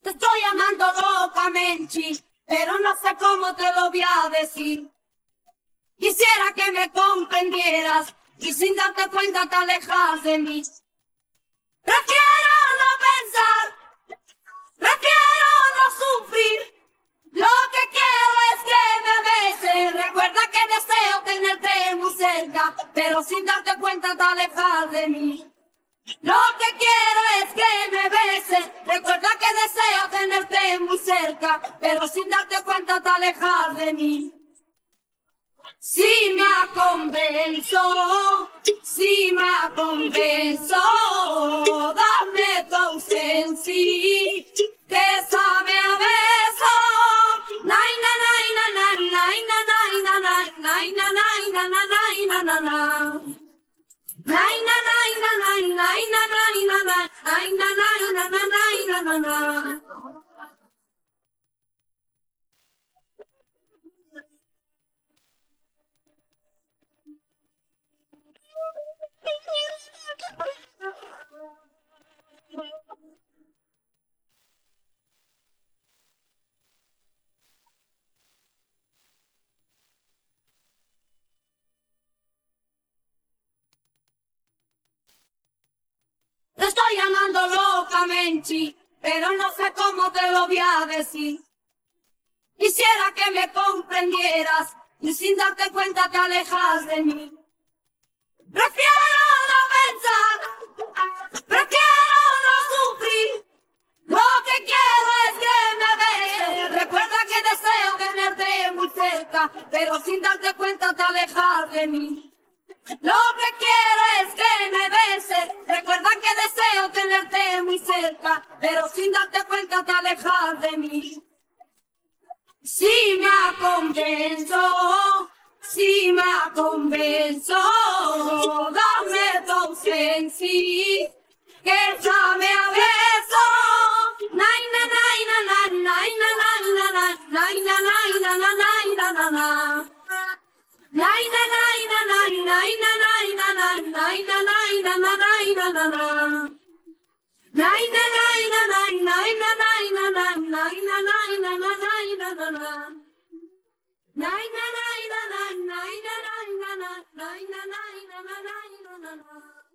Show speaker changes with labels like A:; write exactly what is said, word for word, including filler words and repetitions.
A: Te estoy amando locamente, pero no sé cómo te lo voy a decir. Quisiera que me comprendieras y sin darte cuenta te alejas de mí. Prefiero no pensar, prefiero no sufrir. Lo que quiero es que me beses. Recuerda que deseo tenerte muy cerca, pero sin darte cuenta te alejas de mí. Lo que quiero es que me beses. Recuerda que deseo tenerte muy cerca, pero sin darte cuenta te alejas de mí. Si me convenzo, si me convenzo, dame tu ausencia, que sabe a beso. Nay, na, nay, na, na, nay, na, nay, na, na, nay, na, nay, na, na, nay, na, na, na. Nay, na, nay, na, nay, nay, na, nay, na, na, nay, na, nay, na, na, nay, na, na, na. Te estoy amando locamente, pero no sé cómo te lo voy a decir. Quisiera que me comprendieras y sin darte cuenta te alejas de mí. Prefiero no pensar, prefiero no sufrir. Lo que quiero es que me beses. Recuerda que deseo tenerte muy cerca, pero sin darte cuenta te alejas de mí. Lo que quiero es que me beses. Recuerda que deseo tenerte muy cerca, pero sin darte cuenta te alejas de mí. Si me convenzo, si me convenzo, dame tu ausencia, que sabe a beso. Nay, na, nay, na, na, nay, na, nay, na, na, nay, na, nay, na, na, nay, na, na, na. Nay, na, nay, na, nay, nay, na, nay, na, na, nay, na, nay, na, na, nay, na, na, na. Nay, na, nay, na, nay, nay, na, nay, na, na, nay, na, nay, na, na, nay, na, na, na. Nay, na, nay, na, nay, nay, na, nay, na, na, nay, na, nay, na, na, nay, na, na, na.